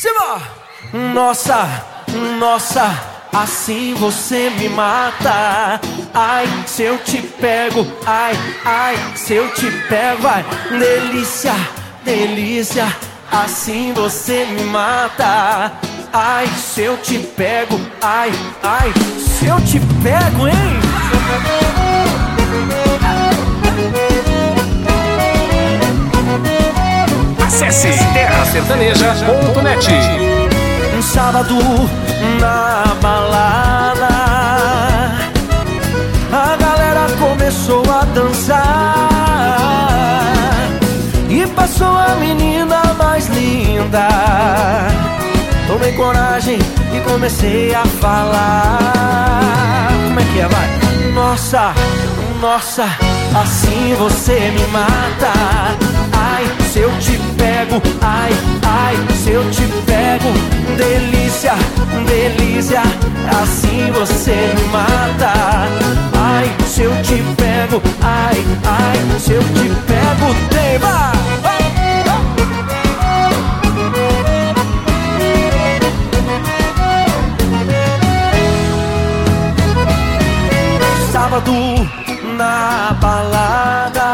Nossa, nossa, assim você me mata. Ai, se eu te pego, ai, ai, se eu te pego, vai. Delícia, delícia, assim você me mata. Ai, se eu te pego, ai, ai, se eu te pego, hein? Acesse terrasertaneja.net. Um sábado na balada, a galera começou a dançar e passou a menina mais linda. Tomei coragem e comecei a falar. Como é que é, vai? Nossa, nossa, assim você me mata. Ai, se eu te pego, ai, ai, se eu te pego. Delícia, delícia, assim você me mata. Ai, se eu te pego, ai, ai, se eu te pego, tema. Sábado na balada,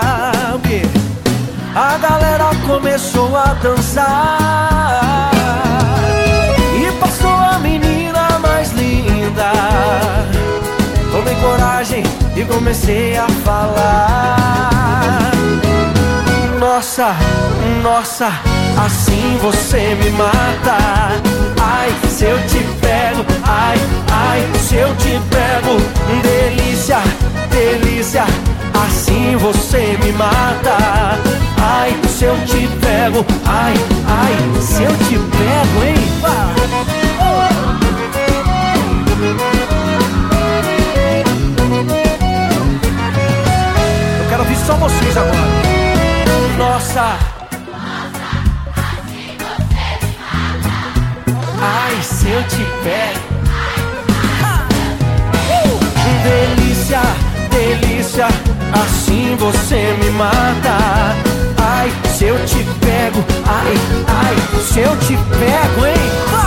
a galera começou a dançar e passou a menina mais linda. Tomei coragem e comecei a falar. Nossa, nossa, assim você me mata. Ai, se eu te pego, ai, ai, se eu te pego. Delícia, delícia, assim você me mata. Ai, se eu te pego, ai, ai, se eu te pego, hein? Eu quero ouvir só vocês agora. Nossa, ai, se eu te pego. Delícia, delícia, assim você me mata. Ai, se eu te pego, ai, ai, se eu te pego, hein?